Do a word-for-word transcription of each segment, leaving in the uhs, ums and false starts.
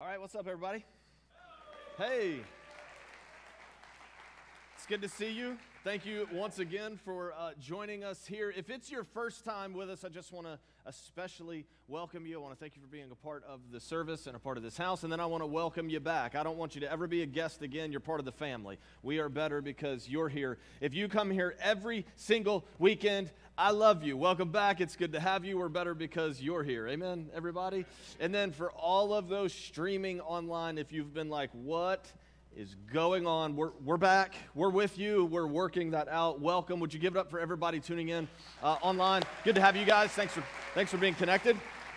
right, what's up, everybody? Hey. It's good to see you. Thank you once again for uh, joining us here. If it's your first time with us, I just want to especially welcome you. I want to thank you for being a part of the service and a part of this house, and then I want to welcome you back. I don't want you to ever be a guest again. You're part of the family. We are better because you're here. If you come here every single weekend, I love you. Welcome back. It's good to have you. We're better because you're here. Amen, everybody? And then for all of those streaming online, if you've been like, what is going on? We're, we're back. We're with you. We're working that out. Welcome. Would you give it up for everybody tuning in uh, online? Good to have you guys. Thanks for, thanks for being connected.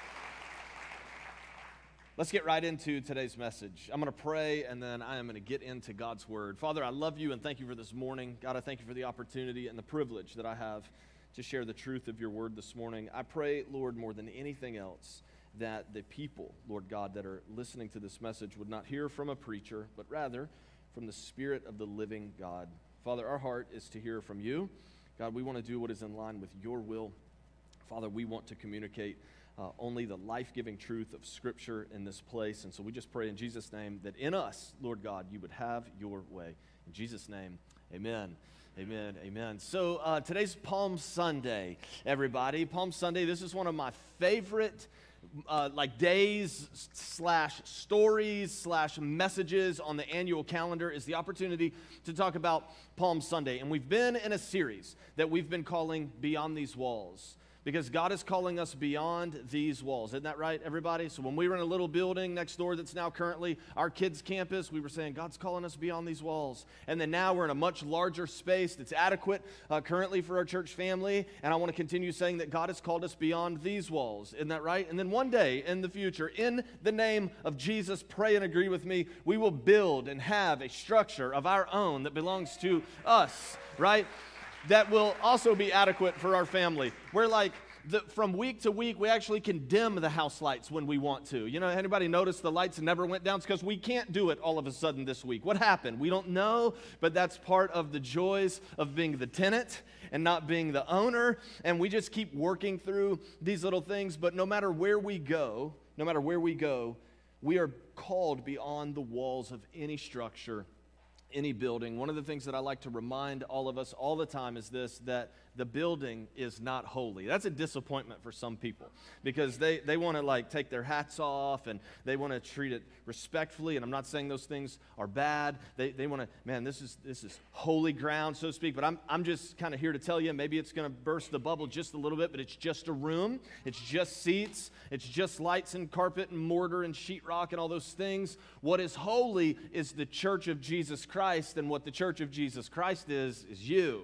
Let's get right into today's message. I'm going to pray, and then I am going to get into God's Word. Father, I love you, and thank you for this morning. God, I thank you for the opportunity and the privilege that I have to share the truth of your Word this morning. I pray, Lord, more than anything else, that the people, Lord God, that are listening to this message would not hear from a preacher, but rather from the Spirit of the living God. Father, our heart is to hear from you. God, we want to do what is in line with your will. Father, we want to communicate uh, only the life-giving truth of Scripture in this place. And so we just pray in Jesus' name that in us, Lord God, you would have your way. In Jesus' name, amen. Amen, amen. So uh, today's Palm Sunday, everybody. Palm Sunday, this is one of my favorite Uh, like days slash stories slash messages on the annual calendar is the opportunity to talk about Palm Sunday. And we've been in a series that we've been calling Beyond These Walls, because God is calling us beyond these walls. Isn't that right, everybody? So when we were in a little building next door that's now currently our kids' campus, we were saying, God's calling us beyond these walls. And then now we're in a much larger space that's adequate uh, currently for our church family. And I want to continue saying that God has called us beyond these walls. Isn't that right? And then one day in the future, in the name of Jesus, pray and agree with me, we will build and have a structure of our own that belongs to us, right? That will also be adequate for our family. We're like, the, from week to week, we actually can dim the house lights when we want to. You know, anybody notice the lights never went down? It's because we can't do it all of a sudden this week. What happened? We don't know, but that's part of the joys of being the tenant and not being the owner. And we just keep working through these little things. But no matter where we go, no matter where we go, we are called beyond the walls of any structure, any building. One of the things that I like to remind all of us all the time is this, that the building is not holy. That's a disappointment for some people, because they, they want to like take their hats off and they want to treat it respectfully. And I'm not saying those things are bad. They they want to, man, this is this is holy ground, so to speak. But I'm I'm just kind of here to tell you, maybe it's going to burst the bubble just a little bit, but it's just a room. It's just seats. It's just lights and carpet and mortar and sheetrock and all those things. What is holy is the church of Jesus Christ, and what the church of Jesus Christ is, is you.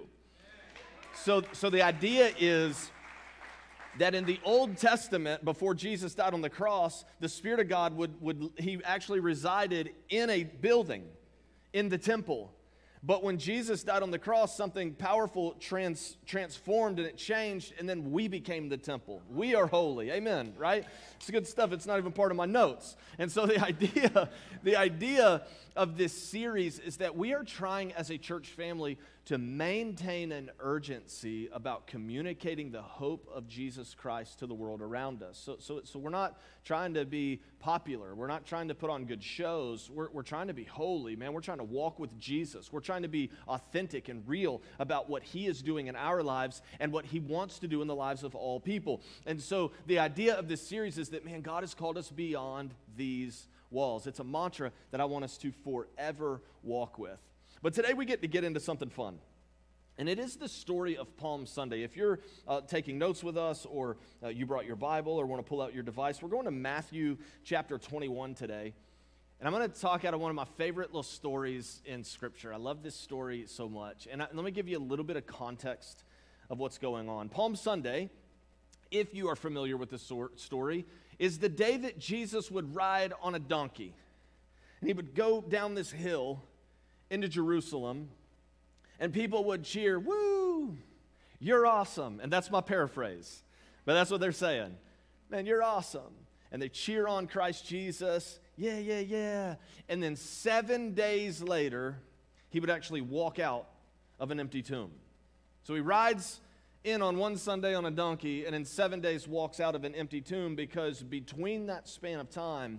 So, so the idea is that in the Old Testament, before Jesus died on the cross, the Spirit of God would, would he actually resided in a building, in the temple. But when Jesus died on the cross, something powerful trans, transformed and it changed, and then we became the temple. We are holy. Amen, right? It's good stuff. It's not even part of my notes. And so the idea, the idea of this series is that we are trying as a church family to maintain an urgency about communicating the hope of Jesus Christ to the world around us. So, so, so we're not trying to be popular. We're not trying to put on good shows. We're, we're trying to be holy, man. We're trying to walk with Jesus. We're trying to be authentic and real about what he is doing in our lives and what he wants to do in the lives of all people. And so the idea of this series is that, man, God has called us beyond these walls. It's a mantra that I want us to forever walk with. But today we get to get into something fun. And it is the story of Palm Sunday. If you're uh, taking notes with us, or uh, you brought your Bible or want to pull out your device, we're going to Matthew chapter twenty-one today. And I'm going to talk out of one of my favorite little stories in Scripture. I love this story so much. And I, let me give you a little bit of context of what's going on. Palm Sunday, if you are familiar with this story, is the day that Jesus would ride on a donkey. And he would go down this hill into Jerusalem, and people would cheer, woo, you're awesome. And that's my paraphrase, but that's what they're saying. Man, you're awesome. And they cheer on Christ Jesus. Yeah, yeah, yeah. And then seven days later, he would actually walk out of an empty tomb. So he rides in on one Sunday on a donkey, and in seven days walks out of an empty tomb, because between that span of time,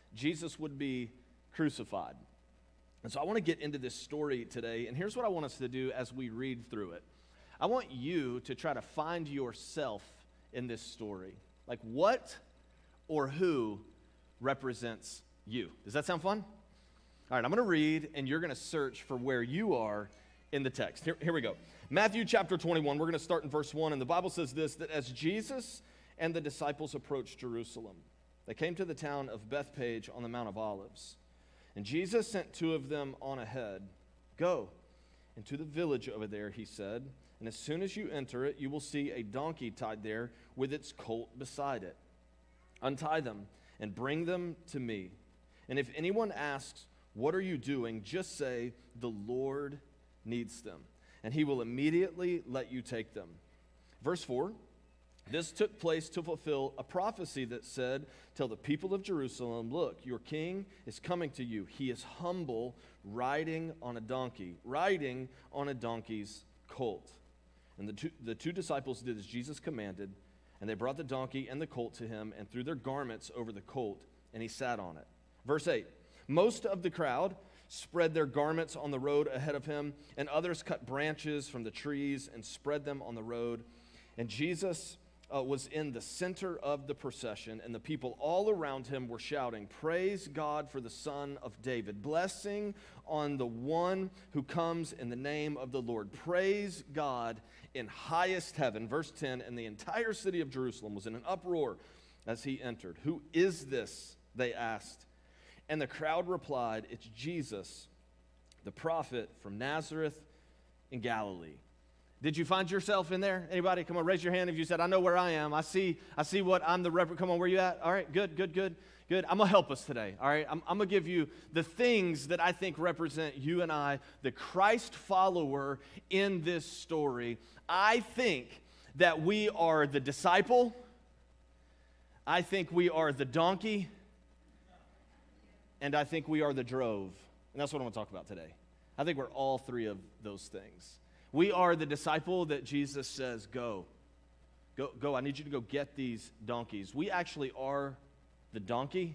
Jesus would be crucified. And so I want to get into this story today, and here's what I want us to do as we read through it. I want you to try to find yourself in this story. Like, what or who represents you? Does that sound fun? All right, I'm going to read, and you're going to search for where you are in the text. Here, here we go. Matthew chapter twenty-one, we're going to start in verse one, and the Bible says this, that as Jesus and the disciples approached Jerusalem, they came to the town of Bethpage on the Mount of Olives. And Jesus sent two of them on ahead. Go into the village over there, he said, and as soon as you enter it, you will see a donkey tied there with its colt beside it. Untie them and bring them to me. And if anyone asks, what are you doing? Just say, the Lord needs them, and he will immediately let you take them. Verse four, this took place to fulfill a prophecy that said, tell the people of Jerusalem, look, your king is coming to you. He is humble, riding on a donkey, riding on a donkey's colt. And the two, the two disciples did as Jesus commanded, and they brought the donkey and the colt to him and threw their garments over the colt, and he sat on it. Verse eight, most of the crowd spread their garments on the road ahead of him, and others cut branches from the trees and spread them on the road. And Jesus uh, was in the center of the procession, and the people all around him were shouting, praise God for the Son of David. Blessing on the one who comes in the name of the Lord. Praise God in highest heaven. Verse ten, and the entire city of Jerusalem was in an uproar as he entered. Who is this? They asked. And the crowd replied, it's Jesus, the prophet from Nazareth in Galilee. Did you find yourself in there? Anybody? Come on, raise your hand if you said, I know where I am. I see I see what I'm the rep. Come on, where you at? All right, good, good, good, good. I'm going to help us today, all right? I'm, I'm going to give you the things that I think represent you and I, the Christ follower in this story. I think that we are the disciple. I think we are the donkey. And I think we are the drove. And that's what I want to talk about today. I think we're all three of those things. We are the disciple that Jesus says, go. Go, go. I need you to go get these donkeys. We actually are the donkey,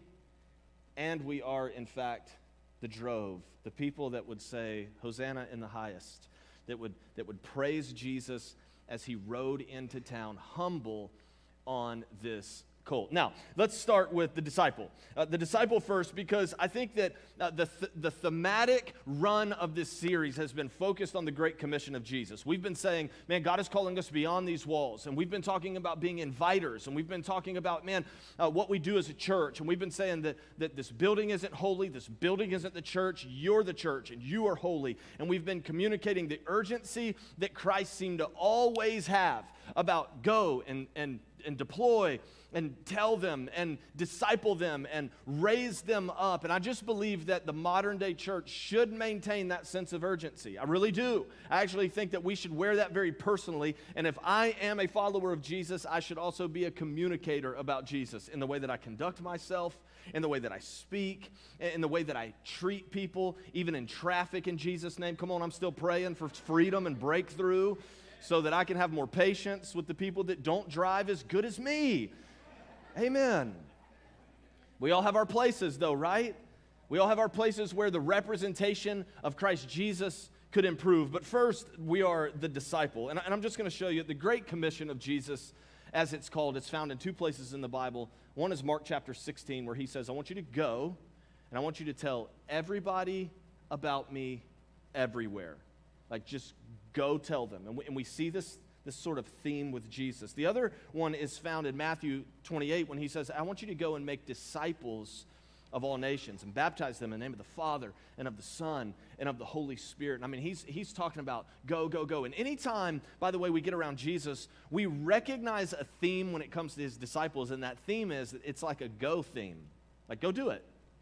and we are, in fact, the drove, the people that would say, Hosanna in the highest, that would, that would praise Jesus as he rode into town, humble on this colt. Now, let's start with the disciple. Uh, the disciple first, because I think that uh, the, th- the thematic run of this series has been focused on the Great Commission of Jesus. We've been saying, man, God is calling us beyond these walls. And we've been talking about being inviters. And we've been talking about, man, uh, what we do as a church. And we've been saying that, that this building isn't holy. This building isn't the church. You're the church, and you are holy. And we've been communicating the urgency that Christ seemed to always have about go and, and, and deploy and tell them and disciple them and raise them up. And I just believe that the modern day church should maintain that sense of urgency. I really do. I actually think that we should wear that very personally. And if I am a follower of Jesus, I should also be a communicator about Jesus in the way that I conduct myself, in the way that I speak, in the way that I treat people, even in traffic in Jesus' name. Come on, I'm still praying for freedom and breakthrough so that I can have more patience with the people that don't drive as good as me. Amen. We all have our places, though, right? We all have our places where the representation of Christ Jesus could improve. But first, we are the disciple. And I'm just going to show you the Great Commission of Jesus, as it's called. It's found in two places in the Bible. One is Mark chapter sixteen, where he says, I want you to go, and I want you to tell everybody about me everywhere. Like, just go tell them. And we, and we see this this sort of theme with Jesus. The other one is found in Matthew twenty-eight when he says, I want you to go and make disciples of all nations and baptize them in the name of the Father and of the Son and of the Holy Spirit. And I mean, he's, he's talking about go, go, go. And anytime, by the way, we get around Jesus, we recognize a theme when it comes to his disciples, and that theme is that it's like a go theme. Like, go do it.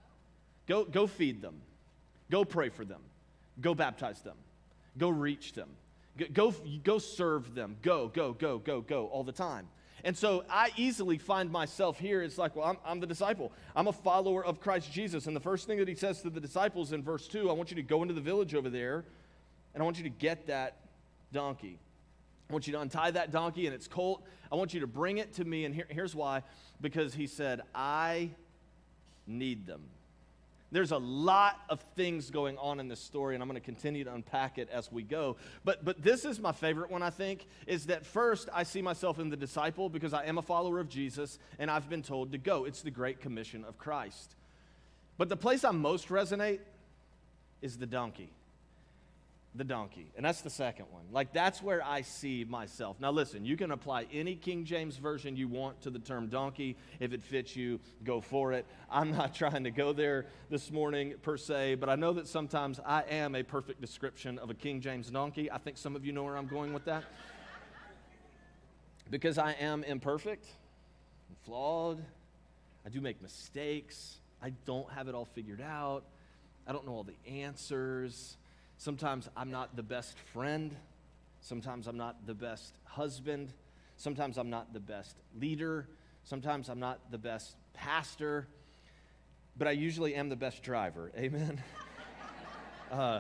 Go, go feed them. Go pray for them. Go baptize them. Go reach them. Go, go serve them. Go, go, go, go, go all the time. And so I easily find myself here. It's like, well, I'm, I'm the disciple. I'm a follower of Christ Jesus. And the first thing that he says to the disciples in verse two, I want you to go into the village over there, and I want you to get that donkey. I want you to untie that donkey and its colt. I want you to bring it to me. And here, here's why. Because he said, I need them. There's a lot of things going on in this story, and I'm going to continue to unpack it as we go. But but this is my favorite one, I think, is that first I see myself in the disciple because I am a follower of Jesus, and I've been told to go. It's the Great Commission of Christ. But the place I most resonate is the donkey. The donkey. And that's the second one. Like, that's where I see myself. Now, listen, you can apply any King James version you want to the term donkey. If it fits you, go for it. I'm not trying to go there this morning, per se, but I know that sometimes I am a perfect description of a King James donkey. I think some of you know where I'm going with that. Because I am imperfect, and flawed. I do make mistakes. I don't have it all figured out. I don't know all the answers. Sometimes I'm not the best friend. Sometimes I'm not the best husband. Sometimes I'm not the best leader. Sometimes I'm not the best pastor. But I usually am the best driver. Amen? uh,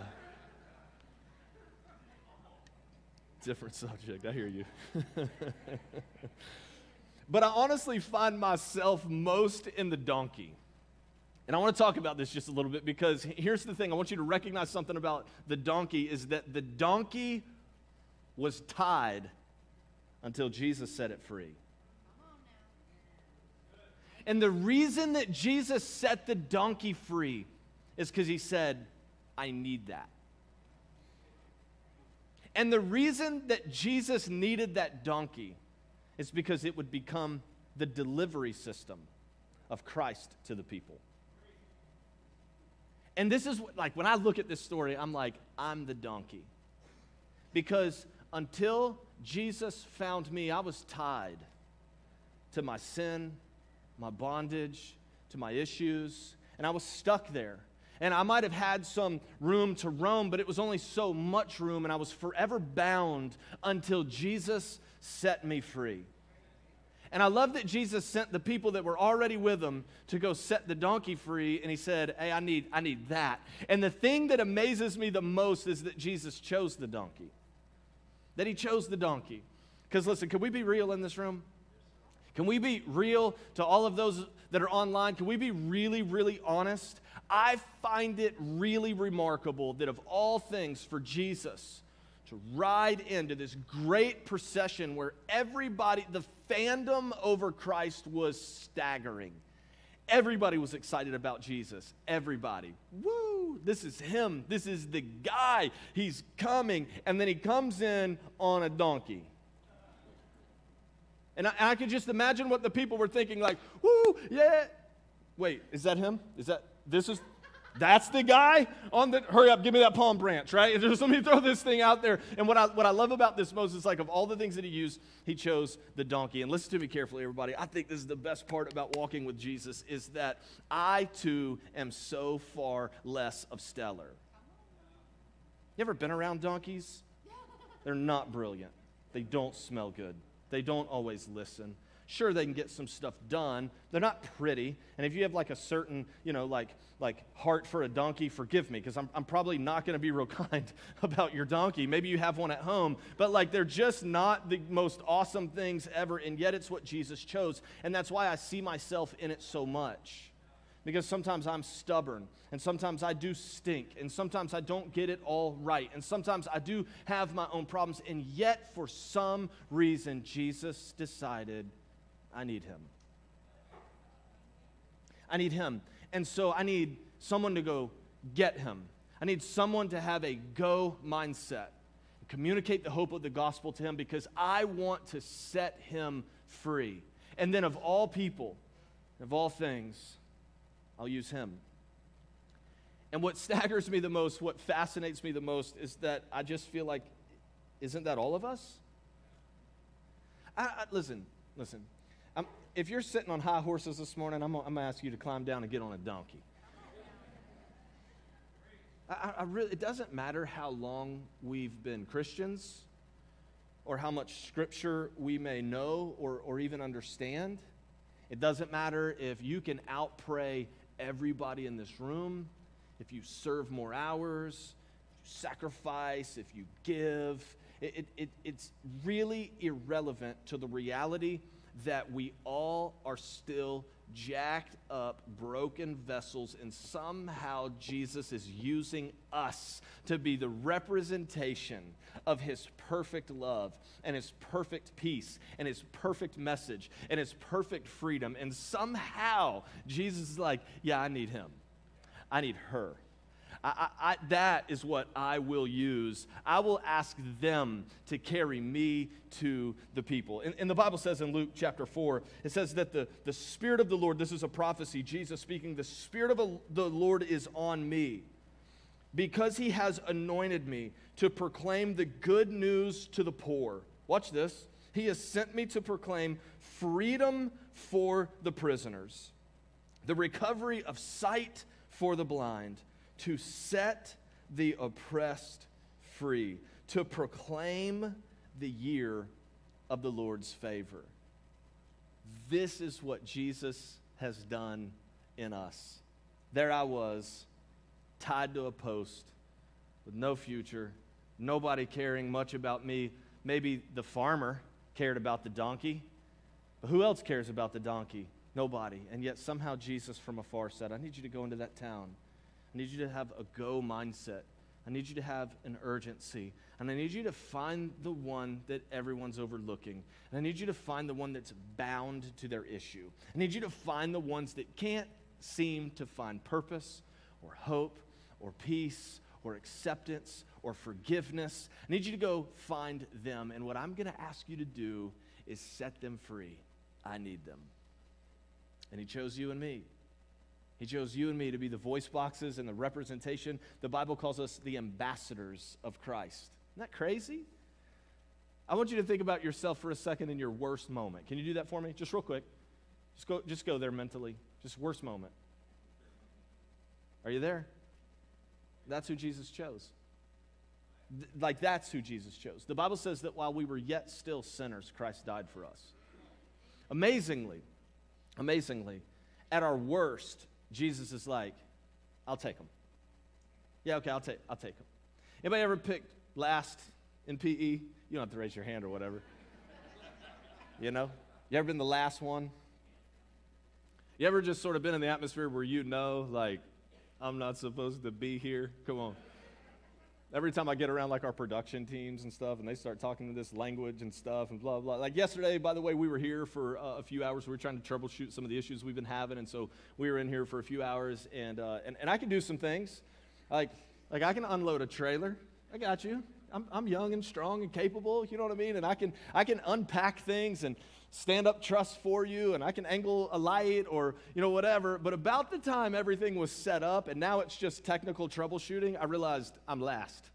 different subject. I hear you. But I honestly find myself most in the donkey. And I want to talk about this just a little bit because here's the thing. I want you to recognize something about the donkey is that the donkey was tied until Jesus set it free. And the reason that Jesus set the donkey free is because he said, I need that. And the reason that Jesus needed that donkey is because it would become the delivery system of Christ to the people. And this is, what, like, when I look at this story, I'm like, I'm the donkey. Because until Jesus found me, I was tied to my sin, my bondage, to my issues, and I was stuck there. And I might have had some room to roam, but it was only so much room, and I was forever bound until Jesus set me free. And I love that Jesus sent the people that were already with him to go set the donkey free, and he said, hey, I need, I need that. And the thing that amazes me the most is that Jesus chose the donkey. That he chose the donkey. Because listen, can we be real in this room? Can we be real to all of those that are online? Can we be really, really honest? I find it really remarkable that of all things for Jesus to ride into this great procession where everybody, the fandom over Christ was staggering. Everybody was excited about Jesus. Everybody. Woo! This is him. This is the guy. He's coming. And then he comes in on a donkey. And I, and I could just imagine what the people were thinking, like, woo, yeah. Wait, is that him? Is that, this is... That's the guy on the, hurry up, give me that palm branch, right? Just let me throw this thing out there. And what I, what I love about this most is like of all the things that he used, he chose the donkey. And listen to me carefully, everybody. I think this is the best part about walking with Jesus is that I too am so far less of stellar. You ever been around donkeys? They're not brilliant. They don't smell good. They don't always listen. Sure, they can get some stuff done. They're not pretty. And if you have like a certain, you know, like like heart for a donkey, forgive me, because I'm, I'm probably not going to be real kind about your donkey. Maybe you have one at home. But like they're just not the most awesome things ever. And yet it's what Jesus chose. And that's why I see myself in it so much. Because sometimes I'm stubborn. And sometimes I do stink. And sometimes I don't get it all right. And sometimes I do have my own problems. And yet for some reason, Jesus decided, I need him. I need him. And so I need someone to go get him. I need someone to have a go mindset. Communicate the hope of the gospel to him because I want to set him free. And then of all people, of all things, I'll use him. And what staggers me the most, what fascinates me the most is that I just feel like, isn't that all of us? I, I, listen, listen. I'm, if you're sitting on high horses this morning, I'm, I'm going to ask you to climb down and get on a donkey. I, I really, it doesn't matter how long we've been Christians or how much scripture we may know or, or even understand. It doesn't matter if you can outpray everybody in this room, if you serve more hours, if you sacrifice, if you give. It, it, it, it's really irrelevant to the reality that we all are still jacked up, broken vessels, and somehow Jesus is using us to be the representation of his perfect love and his perfect peace and his perfect message and his perfect freedom. And somehow Jesus is like, yeah, I need him. I need her. I, I, I, that is what I will use. I will ask them to carry me to the people. And, and the Bible says in Luke chapter four, it says that the, the Spirit of the Lord, this is a prophecy, Jesus speaking, the Spirit of a, the Lord is on me because he has anointed me to proclaim the good news to the poor. Watch this. He has sent me to proclaim freedom for the prisoners, the recovery of sight for the blind, to set the oppressed free, to proclaim the year of the Lord's favor. This is what Jesus has done in us. There I was, tied to a post with no future, nobody caring much about me. Maybe the farmer cared about the donkey, but who else cares about the donkey? Nobody. And yet somehow Jesus from afar said, I need you to go into that town. I need you to have a go mindset. I need you to have an urgency. And I need you to find the one that everyone's overlooking. And I need you to find the one that's bound to their issue. I need you to find the ones that can't seem to find purpose or hope or peace or acceptance or forgiveness. I need you to go find them. And what I'm going to ask you to do is set them free. I need them. And he chose you and me. He chose you and me to be the voice boxes and the representation. The Bible calls us the ambassadors of Christ. Isn't that crazy? I want you to think about yourself for a second in your worst moment. Can you do that for me? Just real quick. Just go, just go there mentally. Just worst moment. Are you there? That's who Jesus chose. Th- like that's who Jesus chose. The Bible says that while we were yet still sinners, Christ died for us. Amazingly, amazingly, at our worst, Jesus is like, I'll take them. Yeah, okay, I'll take I'll take them. Anybody ever picked last in P E? You don't have to raise your hand or whatever. You know? You ever been the last one? You ever just sort of been in the atmosphere where you know, like, I'm not supposed to be here? Come on. Every time I get around like our production teams and stuff, and they start talking to this language and stuff and blah, blah. Like yesterday, by the way, we were here for uh, a few hours. We were trying to troubleshoot some of the issues we've been having, and so we were in here for a few hours, and uh, and, and I can do some things. Like, like I can unload a trailer. I got you. I'm, I'm young and strong and capable, you know what I mean? And I can I can unpack things and stand up truss for you, and I can angle a light or, you know, whatever. But about the time everything was set up and now it's just technical troubleshooting, I realized I'm last.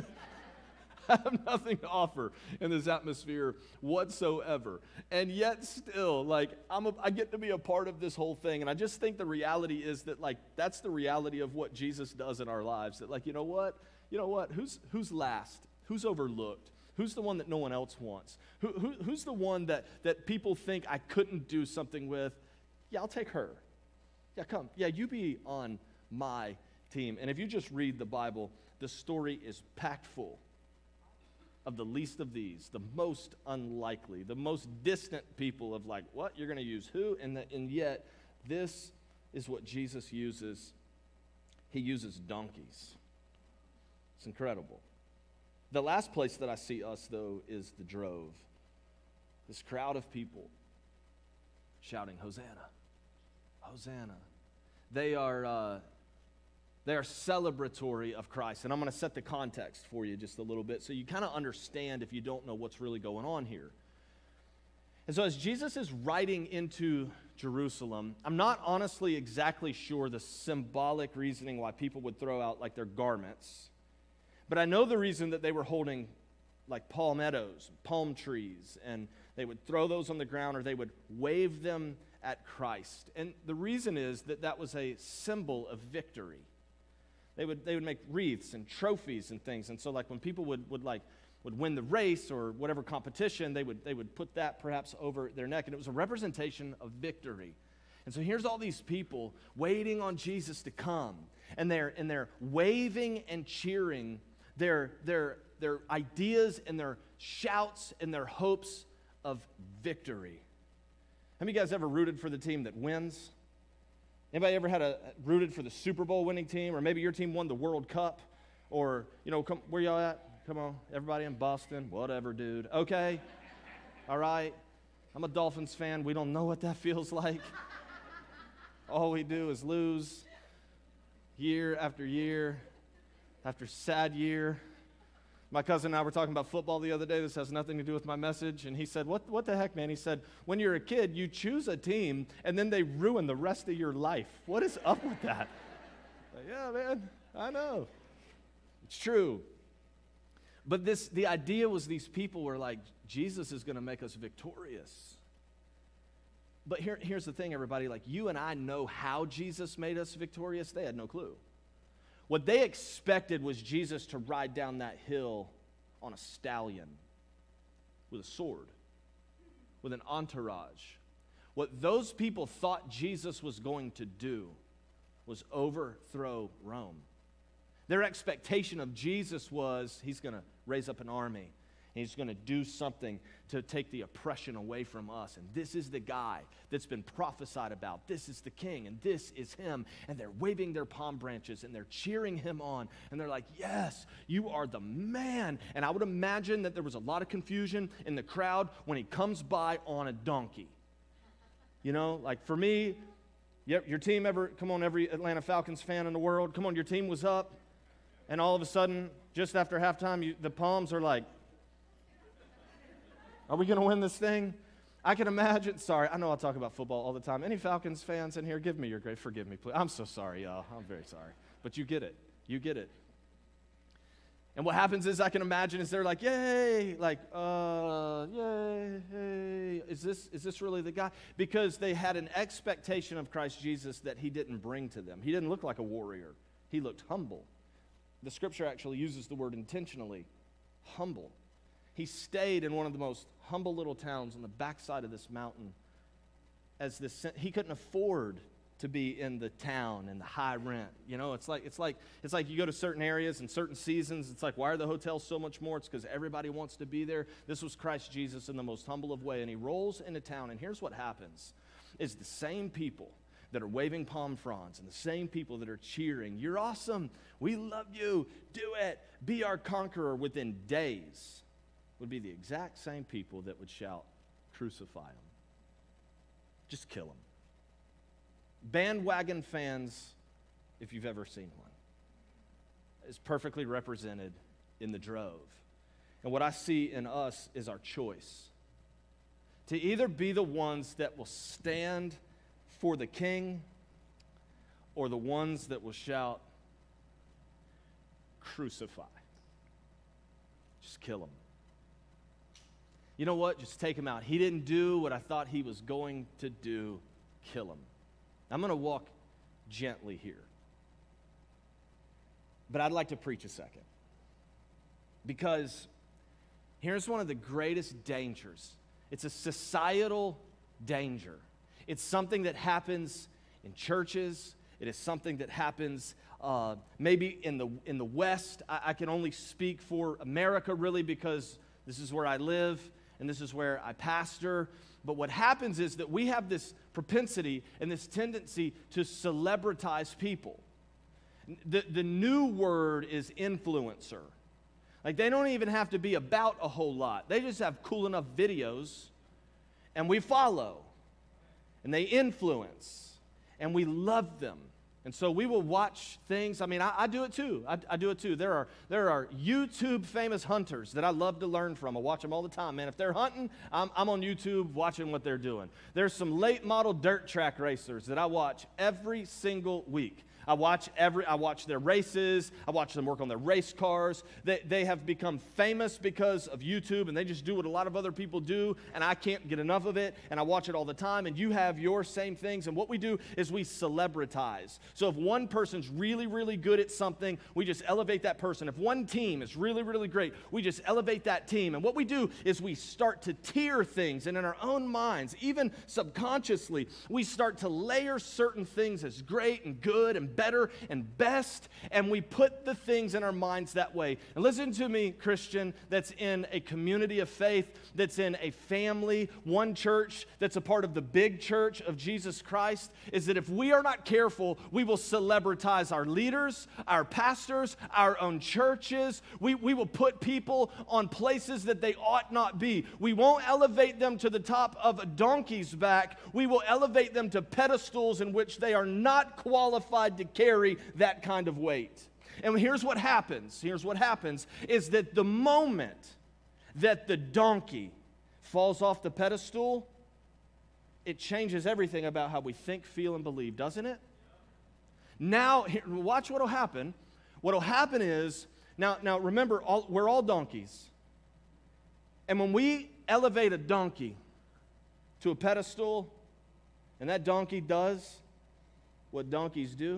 I have nothing to offer in this atmosphere whatsoever. And yet still, like, I'm a, I get to be a part of this whole thing. And I just think the reality is that, like, that's the reality of what Jesus does in our lives. That, like, you know what? You know what? Who's, who's last? Who's overlooked? Who's the one that no one else wants? Who, who, who's the one that, that people think I couldn't do something with? Yeah, I'll take her. Yeah, come. Yeah, you be on my team. And if you just read the Bible, the story is packed full of the least of these, the most unlikely, the most distant people of like, what? You're going to use who? And, the, and yet, this is what Jesus uses. He uses donkeys. It's incredible. The last place that I see us, though, is the drove. This crowd of people shouting, Hosanna, Hosanna. They are, uh, they are celebratory of Christ. And I'm going to set the context for you just a little bit so you kind of understand if you don't know what's really going on here. And so as Jesus is riding into Jerusalem, I'm not honestly exactly sure the symbolic reasoning why people would throw out like their garments. But I know the reason that they were holding like palmettos, palm trees, and they would throw those on the ground or they would wave them at Christ. And the reason is that that was a symbol of victory. They would they would make wreaths and trophies and things. And so like when people would, would like would win the race or whatever competition, they would they would put that perhaps over their neck. And it was a representation of victory. And so here's all these people waiting on Jesus to come. And they're and they're waving and cheering their, their, their ideas and their shouts and their hopes of victory. How many of you guys ever rooted for the team that wins? Anybody ever had a rooted for the Super Bowl winning team, or maybe your team won the World Cup, or, you know, come, where y'all at? Come on, everybody in Boston, whatever, dude. Okay, all right. I'm a Dolphins fan. We don't know what that feels like. All we do is lose year after year after sad year. My cousin and I were talking about football the other day. This has nothing to do with my message. And he said, what, what the heck, man? He said, when you're a kid, you choose a team, and then they ruin the rest of your life. What is up with that? Like, yeah, man, I know. It's true. But this, the idea was these people were like, Jesus is going to make us victorious. But here, here's the thing, everybody. Like, you and I know how Jesus made us victorious. They had no clue. What they expected was Jesus to ride down that hill on a stallion with a sword, with an entourage. What those people thought Jesus was going to do was overthrow Rome. Their expectation of Jesus was he's going to raise up an army. He's going to do something to take the oppression away from us. And this is the guy that's been prophesied about. This is the king, and this is him. And they're waving their palm branches, and they're cheering him on. And they're like, yes, you are the man. And I would imagine that there was a lot of confusion in the crowd when he comes by on a donkey. You know, like for me, yep, your team ever, come on, every Atlanta Falcons fan in the world, come on, your team was up. And all of a sudden, just after halftime, you, the palms are like, are we going to win this thing? I can imagine. Sorry, I know I talk about football all the time. Any Falcons fans in here, give me your grace. Forgive me, please. I'm so sorry, y'all. I'm very sorry. But you get it. You get it. And what happens is I can imagine is they're like, yay, like, uh, yay, hey. Is this, is this really the guy? Because they had an expectation of Christ Jesus that he didn't bring to them. He didn't look like a warrior. He looked humble. The scripture actually uses the word intentionally, humble. He stayed in one of the most humble little towns on the backside of this mountain. As this, he couldn't afford to be in the town and the high rent. You know, it's like it's like it's like you go to certain areas and certain seasons. It's like, why are the hotels so much more? It's because everybody wants to be there. This was Christ Jesus in the most humble of way, and he rolls into town. And here's what happens: is the same people that are waving palm fronds and the same people that are cheering, "You're awesome. We love you. Do it. Be our conqueror." Within days, would be the exact same people that would shout, "Crucify him. Just kill him." Bandwagon fans, if you've ever seen one, is perfectly represented in the drove. And what I see in us is our choice to either be the ones that will stand for the king or the ones that will shout, "Crucify. Just kill him. You know what? Just take him out. He didn't do what I thought he was going to do. Kill him." I'm going to walk gently here. But I'd like to preach a second. Because here's one of the greatest dangers. It's a societal danger. It's something that happens in churches. It is something that happens uh, maybe in the, in the West. I, I can only speak for America, really, because this is where I live. And this is where I pastor. But what happens is that we have this propensity and this tendency to celebritize people. The, the new word is influencer. Like, they don't even have to be about a whole lot. They just have cool enough videos, and we follow. And they influence. And we love them. And so we will watch things. I mean, I, I do it too. I, I do it too. There are there are YouTube famous hunters that I love to learn from. I watch them all the time, man. If they're hunting, I'm, I'm on YouTube watching what they're doing. There's some late model dirt track racers that I watch every single week. I watch every. I watch their races. I watch them work on their race cars. They they have become famous because of YouTube, and they just do what a lot of other people do, and I can't get enough of it, and I watch it all the time, and you have your same things, and what we do is we celebritize. So if one person's really, really good at something, we just elevate that person. If one team is really, really great, we just elevate that team, and what we do is we start to tier things, and in our own minds, even subconsciously, we start to layer certain things as great and good and better and best, and we put the things in our minds that way. And listen to me, Christian, that's in a community of faith, that's in a family, one church, that's a part of the big church of Jesus Christ, is that if we are not careful, we will celebritize our leaders, our pastors, our own churches. We, we will put people on places that they ought not be. We won't elevate them to the top of a donkey's back. We will elevate them to pedestals in which they are not qualified to carry that kind of weight. And here's what happens. Here's what happens is that the moment that the donkey falls off the pedestal, it changes everything about how we think, feel, and believe, doesn't it? Now, here, watch what will happen. What will happen is, now, now remember, all, we're all donkeys. And when we elevate a donkey to a pedestal, and that donkey does what donkeys do,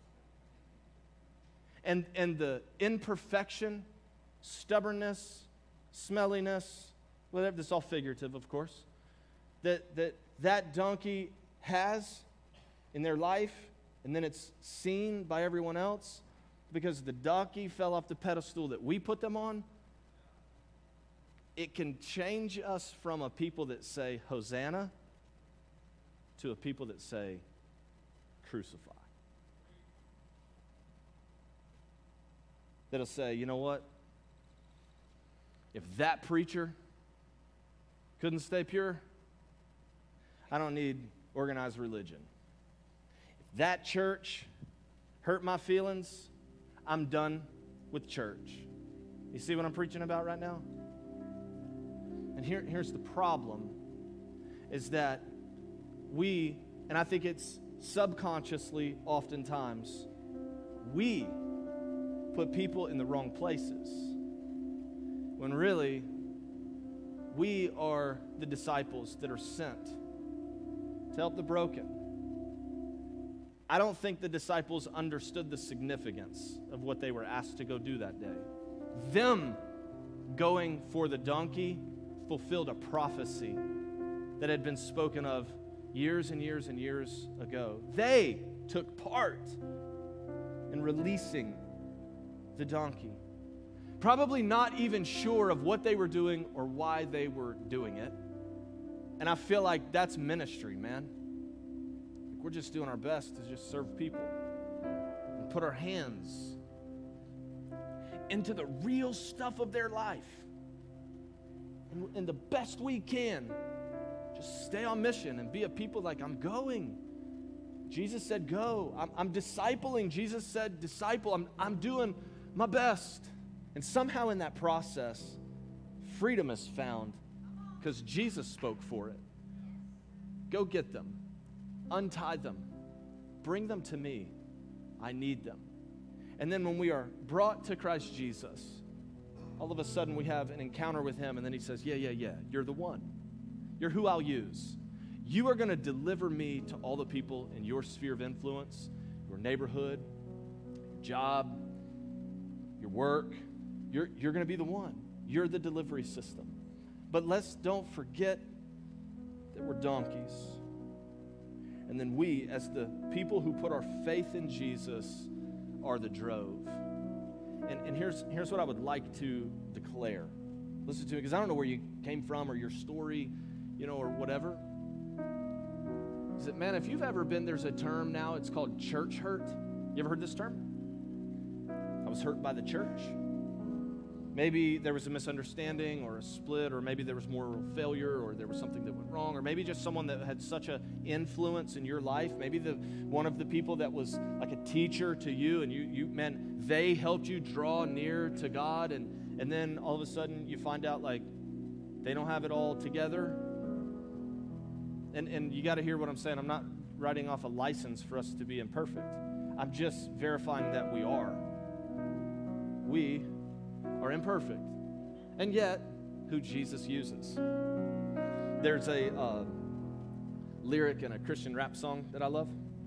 and, and the imperfection, stubbornness, smelliness, whatever, this is all figurative, of course, that, that that donkey has in their life, and then it's seen by everyone else, because the donkey fell off the pedestal that we put them on, it can change us from a people that say, Hosanna, to a people that say, crucify. That'll say, you know what? If that preacher couldn't stay pure, I don't need organized religion. If that church hurt my feelings, I'm done with church. You see what I'm preaching about right now? And here, here's the problem, is that we, and I think it's subconsciously oftentimes, we put people in the wrong places, when really we are the disciples that are sent to help the broken. I don't think the disciples understood the significance of what they were asked to go do that day. Them going for the donkey fulfilled a prophecy that had been spoken of years and years and years ago. They took part in releasing the donkey, probably not even sure of what they were doing or why they were doing it. And I feel like that's ministry, man. Like we're just doing our best to just serve people and put our hands into the real stuff of their life. And, and the best we can, just stay on mission and be a people like, I'm going. Jesus said, go. I'm, I'm discipling. Jesus said, disciple. I'm, I'm doing my best. And somehow in that process, freedom is found because Jesus spoke for it. Go get them. Untie them. Bring them to me. I need them. And then when we are brought to Christ Jesus, all of a sudden we have an encounter with him, and then he says, yeah, yeah, yeah, you're the one. You're who I'll use. You are going to deliver me to all the people in your sphere of influence, your neighborhood, your job, your work. You're, you're going to be the one. You're the delivery system. But let's don't forget that we're donkeys. And then we, as the people who put our faith in Jesus, are the drove. And, and here's, here's what I would like to declare. Listen to me, because I don't know where you came from or your story, you know, or whatever. Is that, man, if you've ever been, there's a term now, it's called church hurt. You ever heard this term? I was hurt by the church. Maybe there was a misunderstanding or a split, or maybe there was moral failure, or there was something that went wrong, or maybe just someone that had such an influence in your life. Maybe the one of the people that was like a teacher to you, and you, you man, they helped you draw near to God, and, and then all of a sudden you find out like they don't have it all together. And, and you got to hear what I'm saying. I'm not writing off a license for us to be imperfect. I'm just verifying that we are. We are imperfect, and yet who Jesus uses. There's a uh, lyric in a Christian rap song that I love,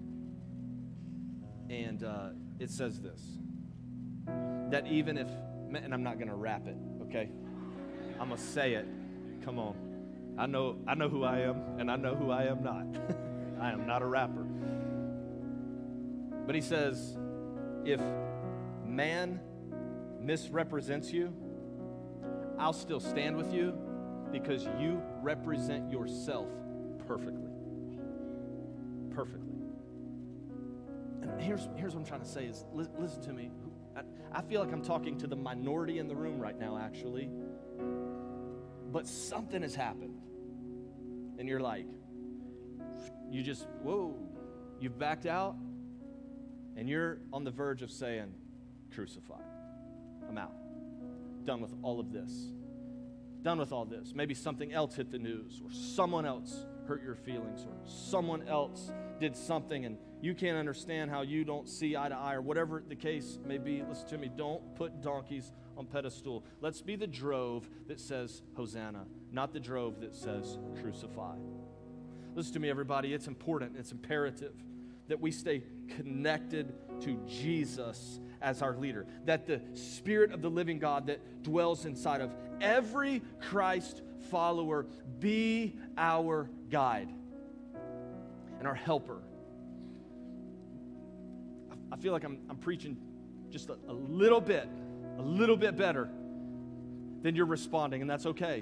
and uh, it says this, that even if, and I'm not going to rap it, okay? I'm going to say it. Come on. I know, I know who I am, and I know who I am not. I am not a rapper. But he says, if man misrepresents you, I'll still stand with you because you represent yourself perfectly. Perfectly. And here's, here's what I'm trying to say is, li- listen to me. I, I feel like I'm talking to the minority in the room right now, actually. But something has happened. And you're like, you just, whoa, you've backed out. And you're on the verge of saying, crucify. I'm out. Done with all of this. Done with all this. Maybe something else hit the news, or someone else hurt your feelings, or someone else did something and you can't understand how you don't see eye to eye, or whatever the case may be. Listen to me. Don't put donkeys on pedestal. Let's be the drove that says Hosanna, not the drove that says crucify. Listen to me, everybody. It's important. It's imperative that we stay connected to Jesus as our leader, that the Spirit of the living God that dwells inside of every Christ follower be our guide and our helper. I feel like I'm, I'm preaching just a, a little bit, a little bit better than you're responding, and that's okay.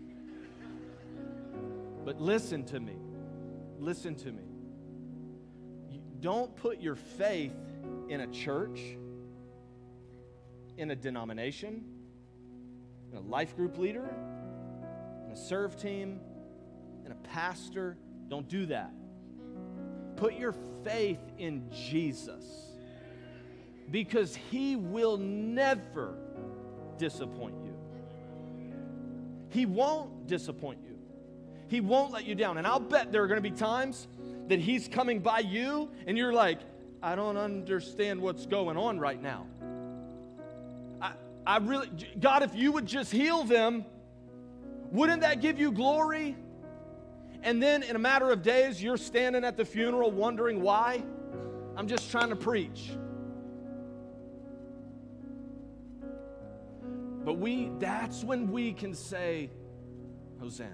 But listen to me. Listen to me. You don't put your faith in a church, in a denomination, in a life group leader, in a serve team, in a pastor. Don't do that. Put your faith in Jesus, because He will never disappoint you. He won't disappoint you. He won't let you down. And I'll bet there are going to be times that He's coming by you and you're like, I don't understand what's going on right now. I, I really, God, if you would just heal them, wouldn't that give you glory? And then in a matter of days, you're standing at the funeral wondering why. I'm just trying to preach. But we, that's when we can say, Hosanna.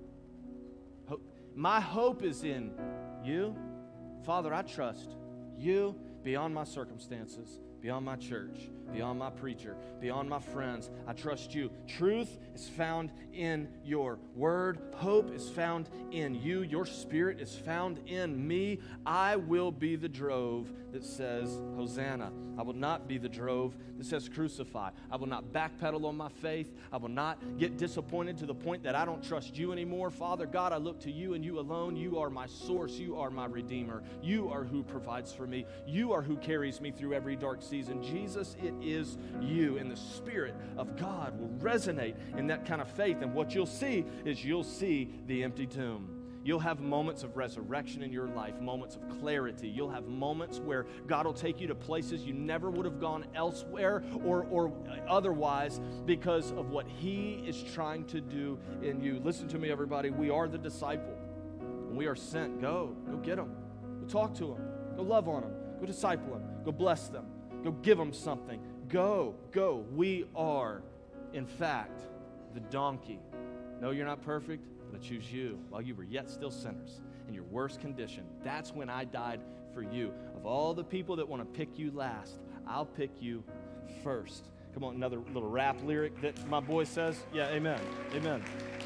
Ho- My hope is in you. Father, I trust you beyond my circumstances, beyond my church, beyond my preacher, beyond my friends. I trust you. Truth is found in your word. Hope is found in you. Your Spirit is found in me. I will be the drove that says Hosanna. I will not be the drove that says crucify. I will not backpedal on my faith. I will not get disappointed to the point that I don't trust you anymore. Father God, I look to you and you alone. You are my source. You are my Redeemer. You are who provides for me. You are who carries me through every dark season. Jesus, it is you, and the Spirit of God will resonate in that kind of faith. And what you'll see is you'll see the empty tomb. You'll have moments of resurrection in your life, moments of clarity. You'll have moments where God will take you to places you never would have gone elsewhere or, or otherwise because of what He is trying to do in you. Listen to me, everybody. We are the disciple. When we are sent, go. Go get them. Go talk to them. Go love on them. Go disciple them. Go bless them. Go give them something. Go. Go. We are, in fact, the donkey. No, you're not perfect. But I choose you while you were yet still sinners in your worst condition. That's when I died for you. Of all the people that want to pick you last, I'll pick you first. Come on, another little rap lyric that my boy says. Yeah, amen. Amen.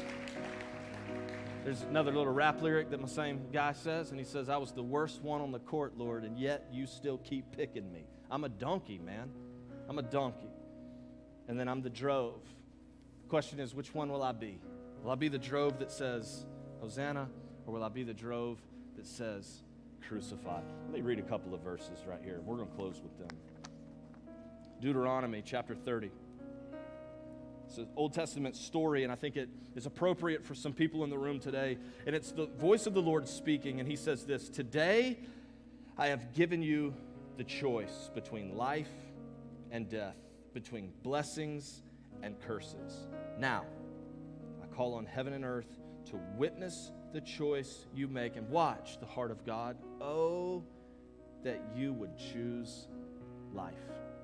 There's another little rap lyric that my same guy says, and he says, I was the worst one on the court, Lord, and yet you still keep picking me. I'm a donkey, man. I'm a donkey. And then I'm the drove. The question is, which one will I be? Will I be the drove that says Hosanna, or will I be the drove that says crucify? Let me read a couple of verses right here. We're going to close with them. Deuteronomy chapter thirty. It's an Old Testament story, and I think it is appropriate for some people in the room today. And it's the voice of the Lord speaking, and He says this, Today I have given you the choice between life and death, between blessings and curses. Now, call on heaven and earth to witness the choice you make and watch the heart of God. Oh, that you would choose life.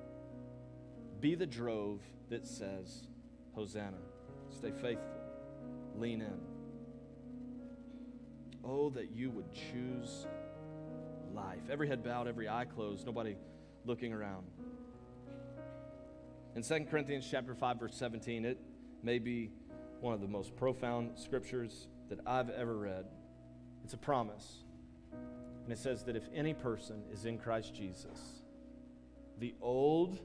Be the drove that says, Hosanna. Stay faithful. Lean in. Oh, that you would choose life. Every head bowed, every eye closed, nobody looking around. In Second Corinthians chapter five, verse seventeen, it may be one of the most profound scriptures that I've ever read. It's a promise. And it says that if any person is in Christ Jesus, the old,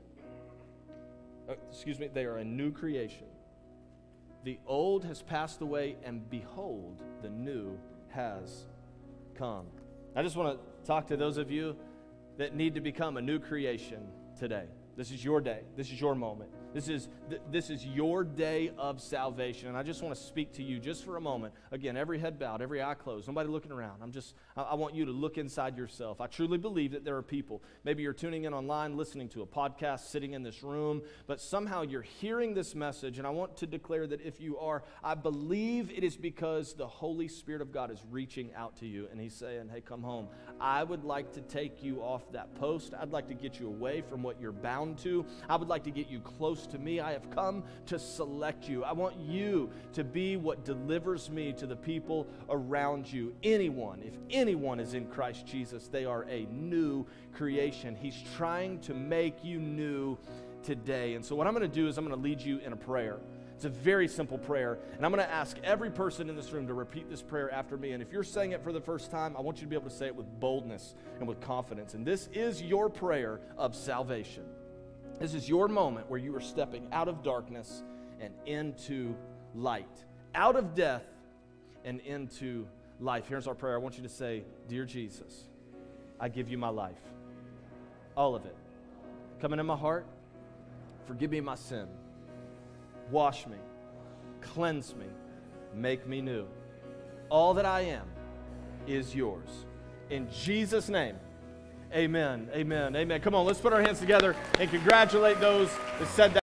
uh, excuse me, they are a new creation. The old has passed away, and behold, the new has come. I just want to talk to those of you that need to become a new creation today. This is your day. This is your moment. This is th- this is your day of salvation. And I just want to speak to you just for a moment. Again, every head bowed, every eye closed, nobody looking around. I'm just, I, I want you to look inside yourself. I truly believe that there are people, maybe you're tuning in online, listening to a podcast, sitting in this room, but somehow you're hearing this message, and I want to declare that if you are, I believe it is because the Holy Spirit of God is reaching out to you, and He's saying, hey, come home. I would like to take you off that post. I'd like to get you away from what you're bound to. I would like to get you close to me. I have come to select you. I want you to be what delivers me to the people around you. Anyone, if anyone is in Christ Jesus, they are a new creation. He's trying to make you new today. And so what I'm going to do is I'm going to lead you in a prayer. It's a very simple prayer, and I'm going to ask every person in this room to repeat this prayer after me. And if you're saying it for the first time, I want you to be able to say it with boldness and with confidence. And this is your prayer of salvation. This is your moment where you are stepping out of darkness and into light, out of death and into life. Here's our prayer. I want you to say, Dear Jesus, I give you my life, all of it. Come into my heart, forgive me my sin, wash me, cleanse me, make me new. All that I am is yours. In Jesus' name. Amen, amen, amen. Come on, let's put our hands together and congratulate those that said that.